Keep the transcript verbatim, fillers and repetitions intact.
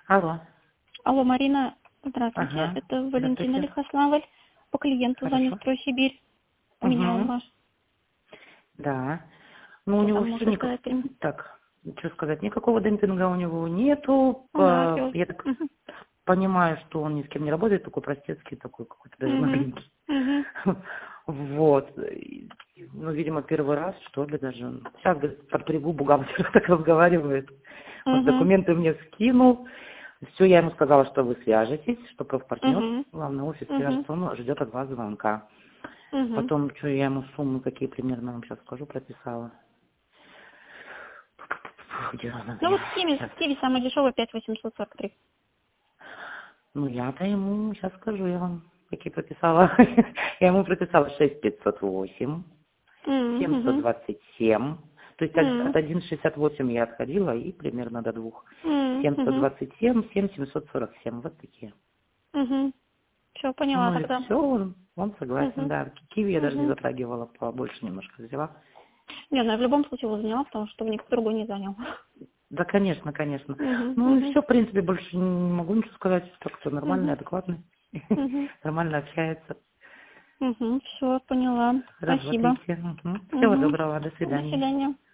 Алло. Алло, Марина, здравствуйте. Ага. Это Валентина Здравствуйте. Лихославль. По клиенту звоню Хорошо. «Стройсибирь». У меня он Угу. ваш. Да. Ну, у Что него там все можете никак... сказать? М, Так, что сказать, никакого демпинга у него нету. Ага, По- все. Я так понимаю, что он ни с кем не работает, такой простецкий, такой какой-то даже Угу. нагленький. Угу. Вот. И, Ну, видимо, первый раз, что ли, даже. Сейчас, говорит, подпрягу, бухгалтер так разговаривает. Вот Угу. документы мне скинул. Все, я ему сказала, что вы свяжетесь, что профпартнер, Угу. главный офис Угу. свяжется, он ждет от вас звонка. Угу. Потом, что я ему суммы какие примерно вам сейчас скажу, прописала. Где она Ну где? вот Киви, Сейчас. Киви самый дешевый пять тысяч восемьсот сорок три. Ну, я-то ему, сейчас скажу я вам, какие прописала. Я ему прописала шесть тысяч пятьсот восемь, семьсот Угу. двадцать семь. То есть от Угу. от одного шестьдесят восемь я отходила и примерно до двух. семьсот Угу. двадцать семь, семь семьсот сорок семь. Вот такие. Угу. Все, поняла Ну и тогда. все, он, он согласен, Угу. да. Киви я даже не Угу. затрагивала, побольше немножко взяла. Не, ну я в любом случае его заняла, потому что никто другой не занял. Да, конечно, конечно. Угу. Ну и Угу. все, в принципе, больше не могу ничего сказать. Так что нормальный, Угу. адекватный. Угу. Нормально общается. Угу. Все, поняла. Спасибо. Работаете. Всего Угу. доброго, до До свидания. свидания.